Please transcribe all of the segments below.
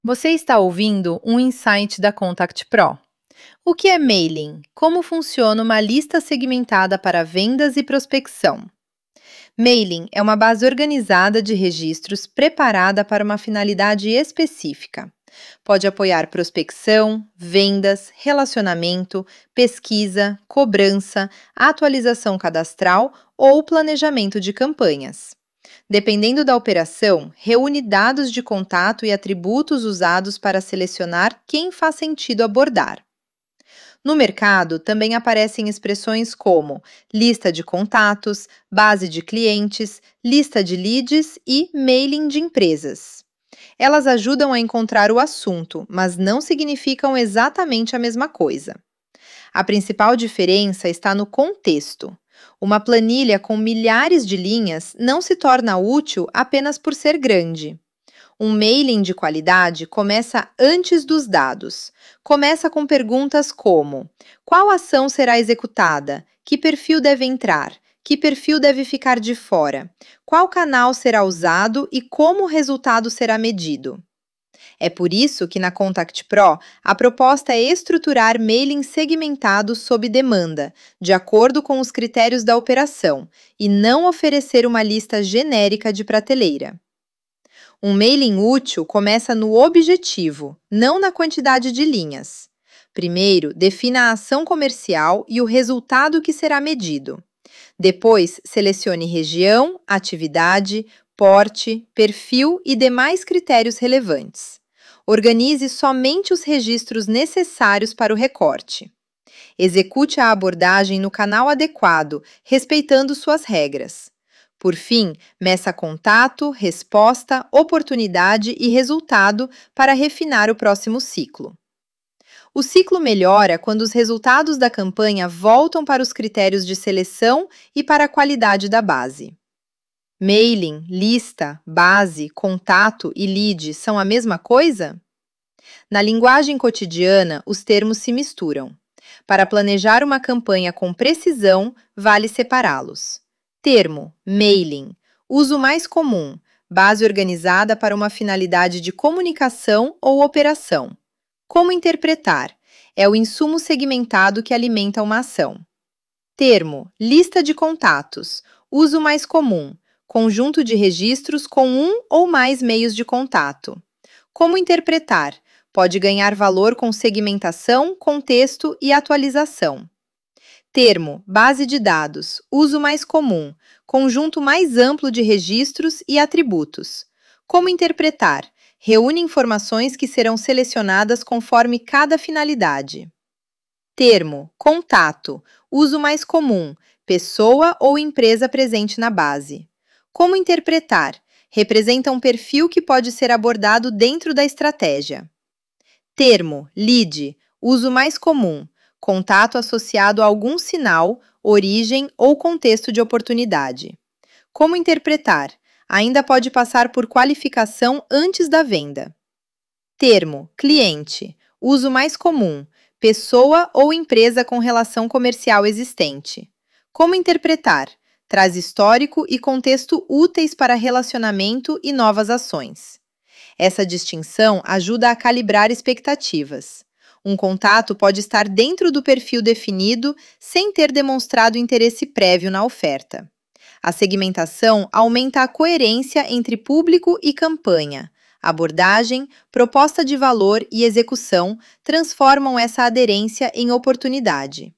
Você está ouvindo um insight da Contact Pro. O que é mailing? Como funciona uma lista segmentada para vendas e prospecção? Mailing é uma base organizada de registros preparada para uma finalidade específica. Pode apoiar prospecção, vendas, relacionamento, pesquisa, cobrança, atualização cadastral ou planejamento de campanhas. Dependendo da operação, reúne dados de contato e atributos usados para selecionar quem faz sentido abordar. No mercado, também aparecem expressões como lista de contatos, base de clientes, lista de leads e mailing de empresas. Elas ajudam a encontrar o assunto, mas não significam exatamente a mesma coisa. A principal diferença está no contexto. Uma planilha com milhares de linhas não se torna útil apenas por ser grande. Um mailing de qualidade começa antes dos dados. Começa com perguntas como: qual ação será executada? Que perfil deve entrar? Que perfil deve ficar de fora? Qual canal será usado e como o resultado será medido? É por isso que na Contact Pro, a proposta é estruturar mailing segmentados sob demanda, de acordo com os critérios da operação, e não oferecer uma lista genérica de prateleira. Um mailing útil começa no objetivo, não na quantidade de linhas. Primeiro, defina a ação comercial e o resultado que será medido. Depois, selecione região, atividade, porte, perfil e demais critérios relevantes. Organize somente os registros necessários para o recorte. Execute a abordagem no canal adequado, respeitando suas regras. Por fim, meça contato, resposta, oportunidade e resultado para refinar o próximo ciclo. O ciclo melhora quando os resultados da campanha voltam para os critérios de seleção e para a qualidade da base. Mailing, lista, base, contato e lead são a mesma coisa? Na linguagem cotidiana, os termos se misturam. Para planejar uma campanha com precisão, vale separá-los. Termo: mailing. Uso mais comum: base organizada para uma finalidade de comunicação ou operação. Como interpretar? É o insumo segmentado que alimenta uma ação. Termo: lista de contatos. Uso mais comum: conjunto de registros com um ou mais meios de contato. Como interpretar? Pode ganhar valor com segmentação, contexto e atualização. Termo: base de dados. Uso mais comum: conjunto mais amplo de registros e atributos. Como interpretar? Reúne informações que serão selecionadas conforme cada finalidade. Termo: contato. Uso mais comum: pessoa ou empresa presente na base. Como interpretar? Representa um perfil que pode ser abordado dentro da estratégia. Termo: lead. Uso mais comum: contato associado a algum sinal, origem ou contexto de oportunidade. Como interpretar? Ainda pode passar por qualificação antes da venda. Termo: cliente. Uso mais comum: pessoa ou empresa com relação comercial existente. Como interpretar? Traz histórico e contexto úteis para relacionamento e novas ações. Essa distinção ajuda a calibrar expectativas. Um contato pode estar dentro do perfil definido sem ter demonstrado interesse prévio na oferta. A segmentação aumenta a coerência entre público e campanha. Abordagem, proposta de valor e execução transformam essa aderência em oportunidade.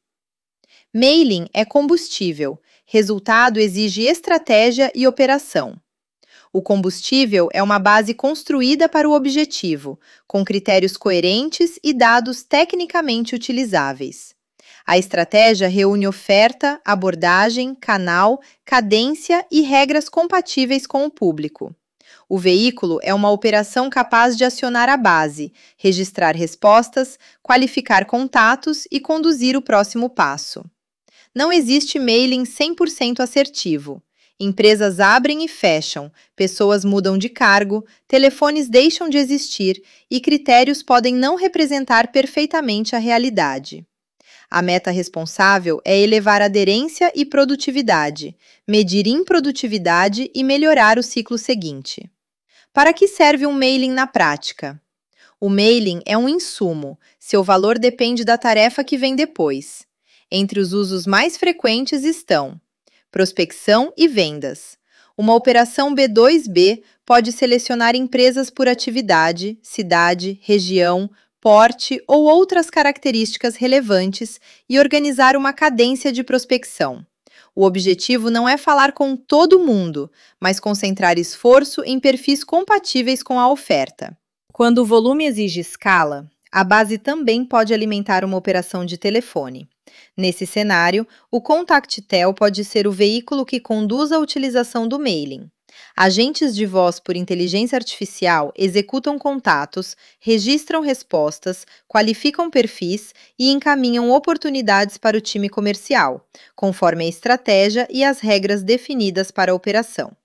Mailing é combustível. Resultado exige estratégia e operação. O combustível é uma base construída para o objetivo, com critérios coerentes e dados tecnicamente utilizáveis. A estratégia reúne oferta, abordagem, canal, cadência e regras compatíveis com o público. O veículo é uma operação capaz de acionar a base, registrar respostas, qualificar contatos e conduzir o próximo passo. Não existe mailing 100% assertivo. Empresas abrem e fecham, pessoas mudam de cargo, telefones deixam de existir e critérios podem não representar perfeitamente a realidade. A meta responsável é elevar aderência e produtividade, medir improdutividade e melhorar o ciclo seguinte. Para que serve um mailing na prática? O mailing é um insumo, seu valor depende da tarefa que vem depois. Entre os usos mais frequentes estão prospecção e vendas. Uma operação B2B pode selecionar empresas por atividade, cidade, região, porte ou outras características relevantes e organizar uma cadência de prospecção. O objetivo não é falar com todo mundo, mas concentrar esforço em perfis compatíveis com a oferta. Quando o volume exige escala, a base também pode alimentar uma operação de telefone. Nesse cenário, o ContactTel pode ser o veículo que conduz a utilização do mailing. Agentes de voz por inteligência artificial executam contatos, registram respostas, qualificam perfis e encaminham oportunidades para o time comercial, conforme a estratégia e as regras definidas para a operação.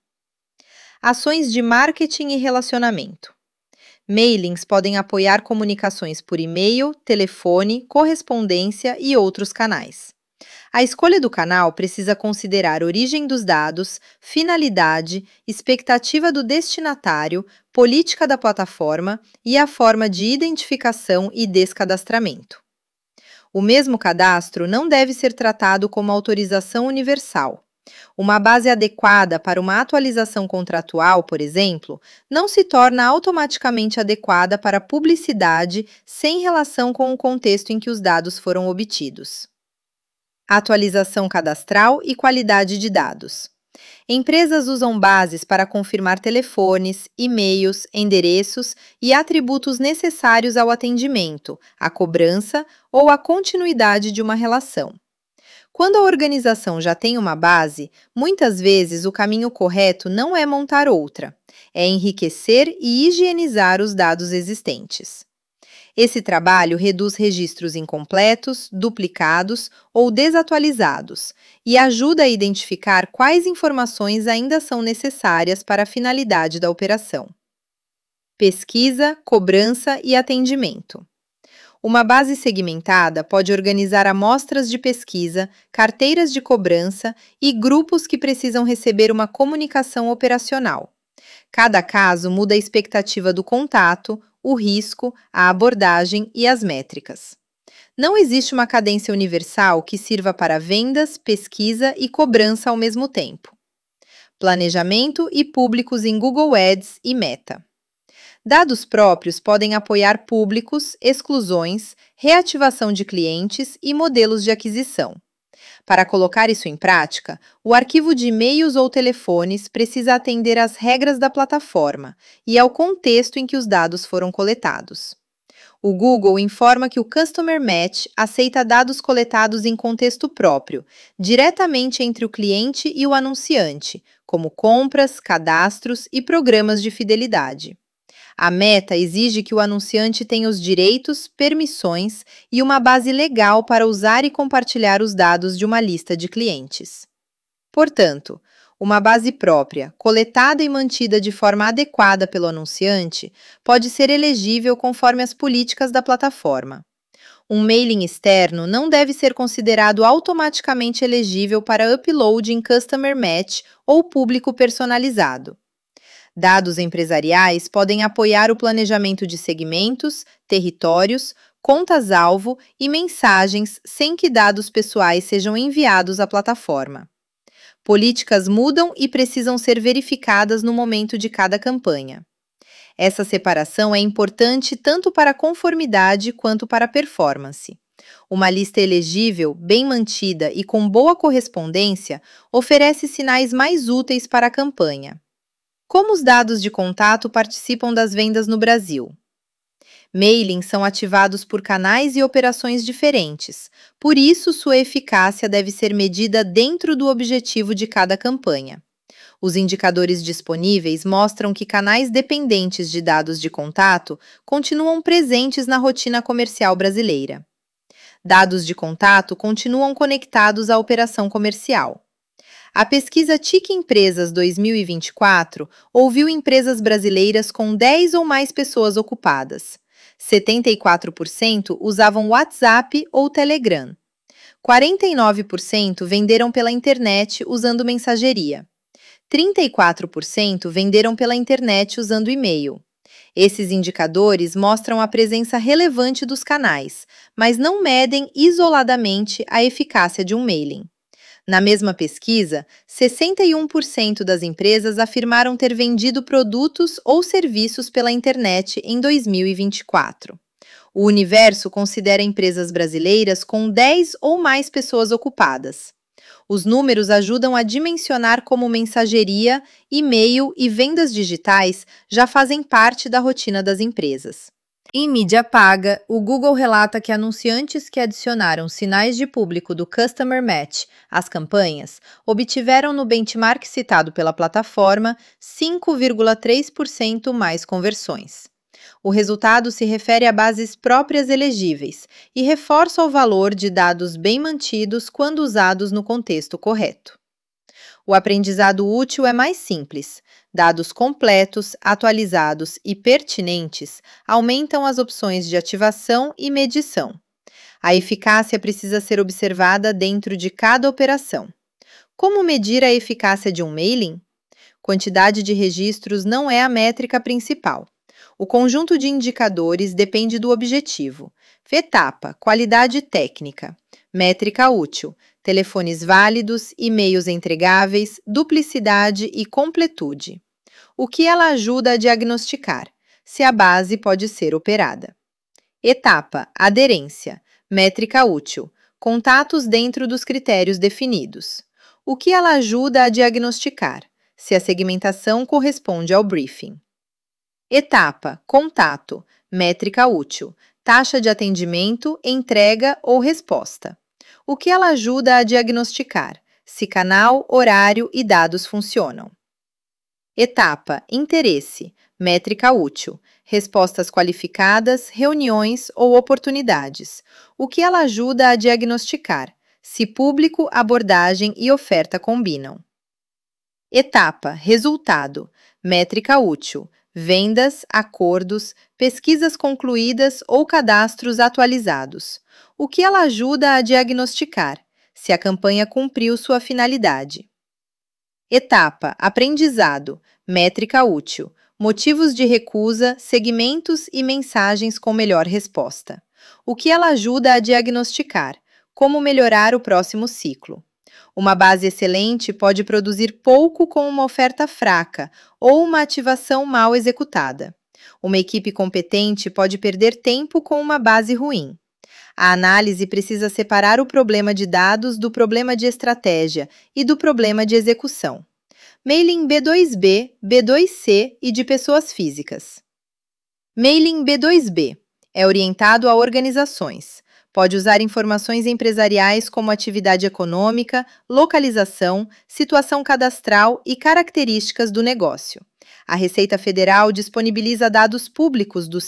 Ações de marketing e relacionamento. Mailings podem apoiar comunicações por e-mail, telefone, correspondência e outros canais. A escolha do canal precisa considerar origem dos dados, finalidade, expectativa do destinatário, política da plataforma e a forma de identificação e descadastramento. O mesmo cadastro não deve ser tratado como autorização universal. Uma base adequada para uma atualização contratual, por exemplo, não se torna automaticamente adequada para publicidade sem relação com o contexto em que os dados foram obtidos. Atualização cadastral e qualidade de dados. Empresas usam bases para confirmar telefones, e-mails, endereços e atributos necessários ao atendimento, à cobrança ou à continuidade de uma relação. Quando a organização já tem uma base, muitas vezes o caminho correto não é montar outra, é enriquecer e higienizar os dados existentes. Esse trabalho reduz registros incompletos, duplicados ou desatualizados e ajuda a identificar quais informações ainda são necessárias para a finalidade da operação. Pesquisa, cobrança e atendimento. Uma base segmentada pode organizar amostras de pesquisa, carteiras de cobrança e grupos que precisam receber uma comunicação operacional. Cada caso muda a expectativa do contato, o risco, a abordagem e as métricas. Não existe uma cadência universal que sirva para vendas, pesquisa e cobrança ao mesmo tempo. Planejamento e públicos em Google Ads e Meta. Dados próprios podem apoiar públicos, exclusões, reativação de clientes e modelos de aquisição. Para colocar isso em prática, o arquivo de e-mails ou telefones precisa atender às regras da plataforma e ao contexto em que os dados foram coletados. O Google informa que o Customer Match aceita dados coletados em contexto próprio, diretamente entre o cliente e o anunciante, como compras, cadastros e programas de fidelidade. A Meta exige que o anunciante tenha os direitos, permissões e uma base legal para usar e compartilhar os dados de uma lista de clientes. Portanto, uma base própria, coletada e mantida de forma adequada pelo anunciante, pode ser elegível conforme as políticas da plataforma. Um mailing externo não deve ser considerado automaticamente elegível para upload em Customer Match ou público personalizado. Dados empresariais podem apoiar o planejamento de segmentos, territórios, contas-alvo e mensagens sem que dados pessoais sejam enviados à plataforma. Políticas mudam e precisam ser verificadas no momento de cada campanha. Essa separação é importante tanto para a conformidade quanto para a performance. Uma lista elegível, bem mantida e com boa correspondência oferece sinais mais úteis para a campanha. Como os dados de contato participam das vendas no Brasil? Mailings são ativados por canais e operações diferentes, por isso sua eficácia deve ser medida dentro do objetivo de cada campanha. Os indicadores disponíveis mostram que canais dependentes de dados de contato continuam presentes na rotina comercial brasileira. Dados de contato continuam conectados à operação comercial. A pesquisa TIC Empresas 2024 ouviu empresas brasileiras com 10 ou mais pessoas ocupadas. 74% usavam WhatsApp ou Telegram. 49% venderam pela internet usando mensageria. 34% venderam pela internet usando e-mail. Esses indicadores mostram a presença relevante dos canais, mas não medem isoladamente a eficácia de um mailing. Na mesma pesquisa, 61% das empresas afirmaram ter vendido produtos ou serviços pela internet em 2024. O universo considera empresas brasileiras com 10 ou mais pessoas ocupadas. Os números ajudam a dimensionar como mensageria, e-mail e vendas digitais já fazem parte da rotina das empresas. Em mídia paga, o Google relata que anunciantes que adicionaram sinais de público do Customer Match às campanhas obtiveram no benchmark citado pela plataforma 5,3% mais conversões. O resultado se refere a bases próprias elegíveis e reforça o valor de dados bem mantidos quando usados no contexto correto. O aprendizado útil é mais simples. Dados completos, atualizados e pertinentes aumentam as opções de ativação e medição. A eficácia precisa ser observada dentro de cada operação. Como medir a eficácia de um mailing? Quantidade de registros não é a métrica principal. O conjunto de indicadores depende do objetivo. Etapa, qualidade técnica. Métrica útil, telefones válidos, e-mails entregáveis, duplicidade e completude. O que ela ajuda a diagnosticar? Se a base pode ser operada. Etapa, aderência. Métrica útil, contatos dentro dos critérios definidos. O que ela ajuda a diagnosticar? Se a segmentação corresponde ao briefing. Etapa, contato, métrica útil, taxa de atendimento, entrega ou resposta. O que ela ajuda a diagnosticar? Se canal, horário e dados funcionam. Etapa, interesse, métrica útil, respostas qualificadas, reuniões ou oportunidades. O que ela ajuda a diagnosticar? Se público, abordagem e oferta combinam. Etapa, resultado, métrica útil, vendas, acordos, pesquisas concluídas ou cadastros atualizados. O que ela ajuda a diagnosticar? Se a campanha cumpriu sua finalidade. Etapa, aprendizado, métrica útil, motivos de recusa, segmentos e mensagens com melhor resposta. O que ela ajuda a diagnosticar? Como melhorar o próximo ciclo. Uma base excelente pode produzir pouco com uma oferta fraca ou uma ativação mal executada. Uma equipe competente pode perder tempo com uma base ruim. A análise precisa separar o problema de dados do problema de estratégia e do problema de execução. Mailing B2B, B2C e de pessoas físicas. Mailing B2B é orientado a organizações. Pode usar informações empresariais como atividade econômica, localização, situação cadastral e características do negócio. A Receita Federal disponibiliza dados públicos do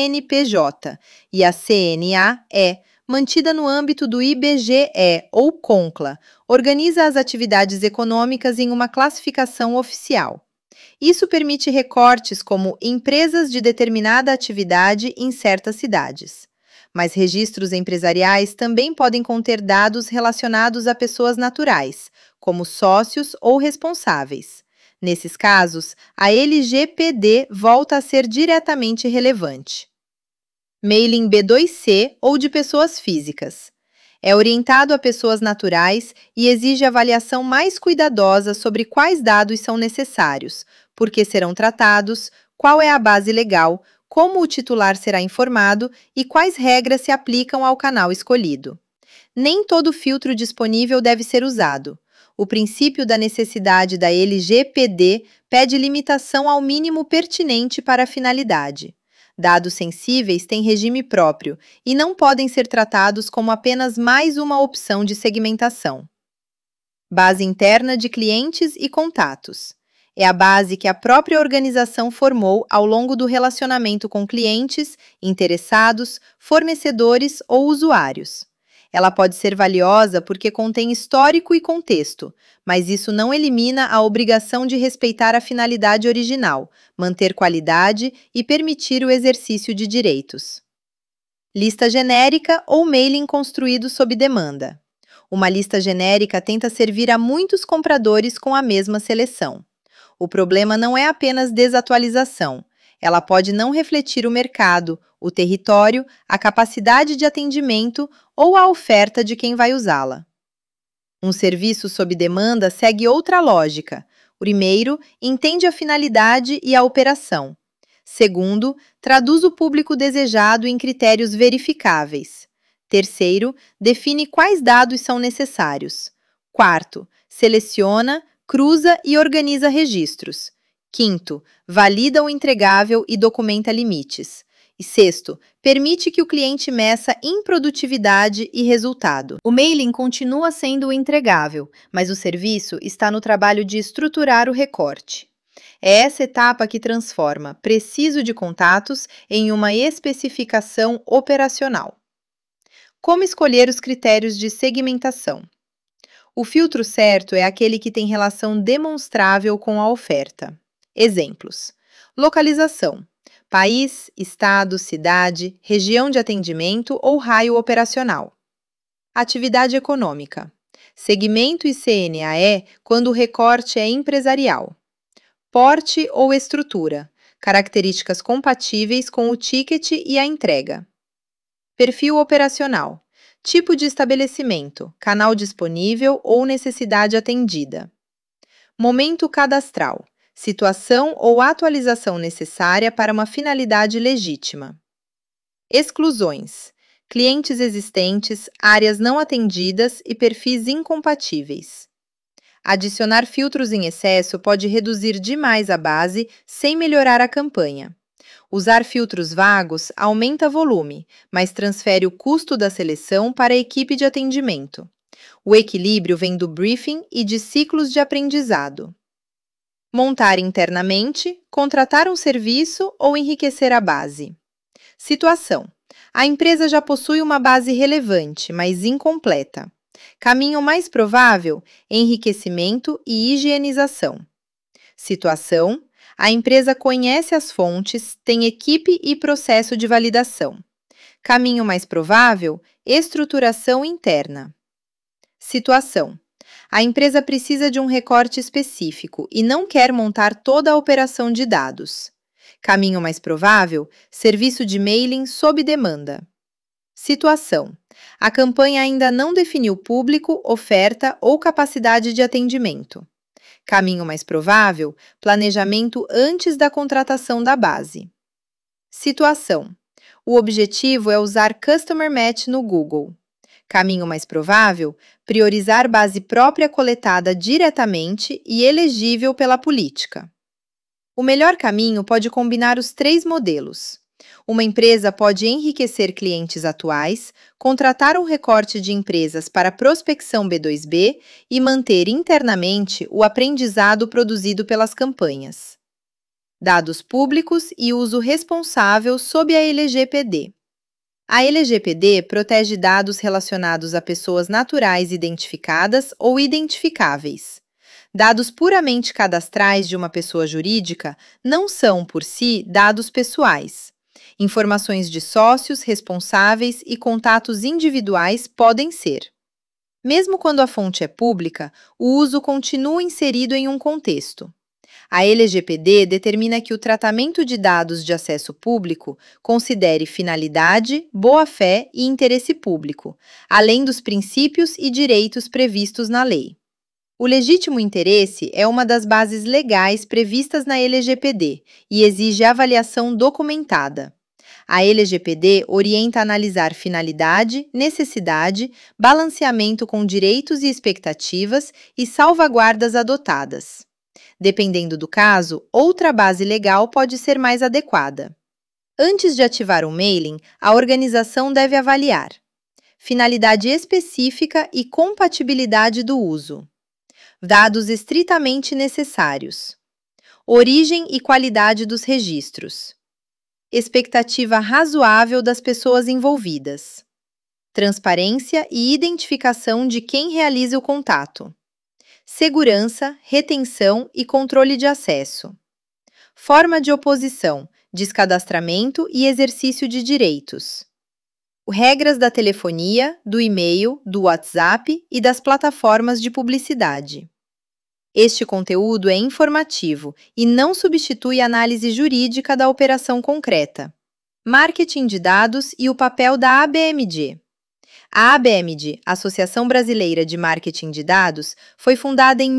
CNPJ e a CNAE, mantida no âmbito do IBGE ou CONCLA, organiza as atividades econômicas em uma classificação oficial. Isso permite recortes como empresas de determinada atividade em certas cidades. Mas registros empresariais também podem conter dados relacionados a pessoas naturais, como sócios ou responsáveis. Nesses casos, a LGPD volta a ser diretamente relevante. Mailing B2C ou de pessoas físicas. É orientado a pessoas naturais e exige avaliação mais cuidadosa sobre quais dados são necessários, por que serão tratados, qual é a base legal, como o titular será informado e quais regras se aplicam ao canal escolhido. Nem todo filtro disponível deve ser usado. O princípio da necessidade da LGPD pede limitação ao mínimo pertinente para a finalidade. Dados sensíveis têm regime próprio e não podem ser tratados como apenas mais uma opção de segmentação. Base interna de clientes e contatos. É a base que a própria organização formou ao longo do relacionamento com clientes, interessados, fornecedores ou usuários. Ela pode ser valiosa porque contém histórico e contexto, mas isso não elimina a obrigação de respeitar a finalidade original, manter qualidade e permitir o exercício de direitos. Lista genérica ou mailing construído sob demanda. Uma lista genérica tenta servir a muitos compradores com a mesma seleção. O problema não é apenas desatualização, Ela pode não refletir o mercado, o território, a capacidade de atendimento ou a oferta de quem vai usá-la. Um serviço sob demanda segue outra lógica. Primeiro, entende a finalidade e a operação. Segundo, traduz o público desejado em critérios verificáveis. Terceiro, define quais dados são necessários. Quarto, seleciona, cruza e organiza registros. Quinto, valida o entregável e documenta limites. E sexto, permite que o cliente meça improdutividade e resultado. O mailing continua sendo o entregável, mas o serviço está no trabalho de estruturar o recorte. É essa etapa que transforma preciso de contatos em uma especificação operacional. Como escolher os critérios de segmentação? O filtro certo é aquele que tem relação demonstrável com a oferta. Exemplos: localização: país, estado, cidade, região de atendimento ou raio operacional. Atividade econômica: segmento e CNAE quando o recorte é empresarial. Porte ou estrutura: características compatíveis com o ticket e a entrega. Perfil operacional: tipo de estabelecimento, canal disponível ou necessidade atendida. Momento cadastral: situação ou atualização necessária para uma finalidade legítima. Exclusões: clientes existentes, áreas não atendidas e perfis incompatíveis. Adicionar filtros em excesso pode reduzir demais a base sem melhorar a campanha. Usar filtros vagos aumenta volume, mas transfere o custo da seleção para a equipe de atendimento. O equilíbrio vem do briefing e de ciclos de aprendizado. Montar internamente, contratar um serviço ou enriquecer a base. Situação: a empresa já possui uma base relevante, mas incompleta. Caminho mais provável: enriquecimento e higienização. Situação: a empresa conhece as fontes, tem equipe e processo de validação. Caminho mais provável: estruturação interna. Situação: a empresa precisa de um recorte específico e não quer montar toda a operação de dados. Caminho mais provável: serviço de mailing sob demanda. Situação: a campanha ainda não definiu público, oferta ou capacidade de atendimento. Caminho mais provável: planejamento antes da contratação da base. Situação: o objetivo é usar Customer Match no Google. Caminho mais provável: priorizar base própria coletada diretamente e elegível pela política. O melhor caminho pode combinar os três modelos. Uma empresa pode enriquecer clientes atuais, contratar um recorte de empresas para prospecção B2B e manter internamente o aprendizado produzido pelas campanhas. Dados públicos e uso responsável sob a LGPD. A LGPD protege dados relacionados a pessoas naturais identificadas ou identificáveis. Dados puramente cadastrais de uma pessoa jurídica não são, por si, dados pessoais. Informações de sócios, responsáveis e contatos individuais podem ser. Mesmo quando a fonte é pública, o uso continua inserido em um contexto. A LGPD determina que o tratamento de dados de acesso público considere finalidade, boa-fé e interesse público, além dos princípios e direitos previstos na lei. O legítimo interesse é uma das bases legais previstas na LGPD e exige avaliação documentada. A LGPD orienta a analisar finalidade, necessidade, balanceamento com direitos e expectativas e salvaguardas adotadas. Dependendo do caso, outra base legal pode ser mais adequada. Antes de ativar um mailing, a organização deve avaliar finalidade específica e compatibilidade do uso, dados estritamente necessários, origem e qualidade dos registros, expectativa razoável das pessoas envolvidas, transparência e identificação de quem realiza o contato, segurança, retenção e controle de acesso, forma de oposição, descadastramento e exercício de direitos, regras da telefonia, do e-mail, do WhatsApp e das plataformas de publicidade. Este conteúdo é informativo e não substitui a análise jurídica da operação concreta. Marketing de dados e o papel da ABMG. A ABMG, Associação Brasileira de Marketing de Dados, foi fundada em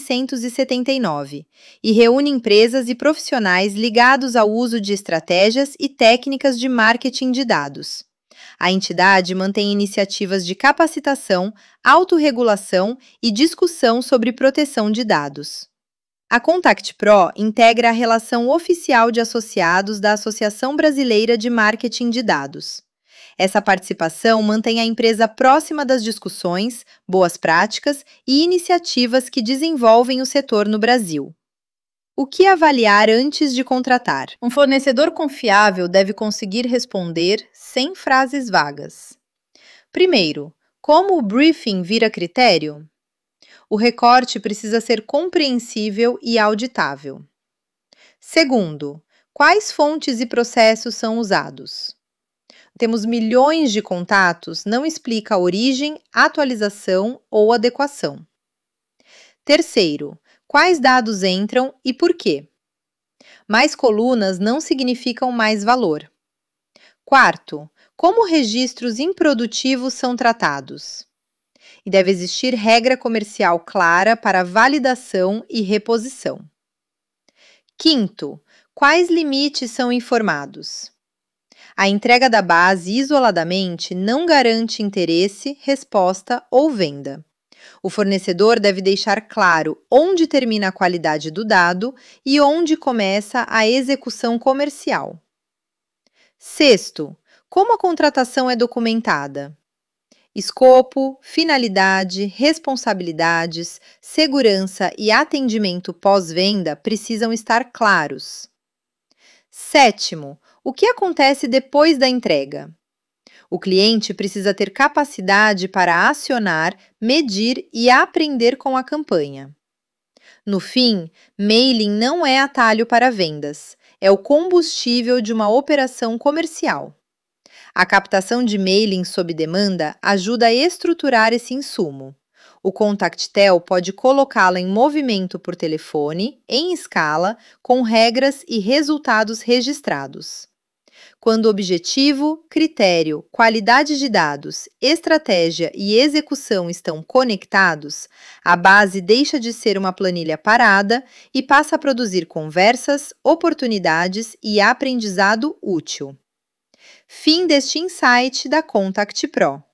1979 e reúne empresas e profissionais ligados ao uso de estratégias e técnicas de marketing de dados. A entidade mantém iniciativas de capacitação, autorregulação e discussão sobre proteção de dados. A Contact Pro integra a relação oficial de associados da Associação Brasileira de Marketing de Dados. Essa participação mantém a empresa próxima das discussões, boas práticas e iniciativas que desenvolvem o setor no Brasil. O que avaliar antes de contratar? Um fornecedor confiável deve conseguir responder sem frases vagas. Primeiro, como o briefing vira critério? O recorte precisa ser compreensível e auditável. Segundo, quais fontes e processos são usados? Temos milhões de contatos, não explica a origem, atualização ou adequação. Terceiro, quais dados entram e por quê? Mais colunas não significam mais valor. Quarto, como registros improdutivos são tratados? E deve existir regra comercial clara para validação e reposição. Quinto, quais limites são informados? A entrega da base isoladamente não garante interesse, resposta ou venda. O fornecedor deve deixar claro onde termina a qualidade do dado e onde começa a execução comercial. Sexto, como a contratação é documentada? Escopo, finalidade, responsabilidades, segurança e atendimento pós-venda precisam estar claros. Sétimo, o que acontece depois da entrega? O cliente precisa ter capacidade para acionar, medir e aprender com a campanha. No fim, mailing não é atalho para vendas, é o combustível de uma operação comercial. A captação de mailing sob demanda ajuda a estruturar esse insumo. O ContactTel pode colocá-la em movimento por telefone, em escala, com regras e resultados registrados. Quando objetivo, critério, qualidade de dados, estratégia e execução estão conectados, a base deixa de ser uma planilha parada e passa a produzir conversas, oportunidades e aprendizado útil. Fim deste insight da Contact Pro.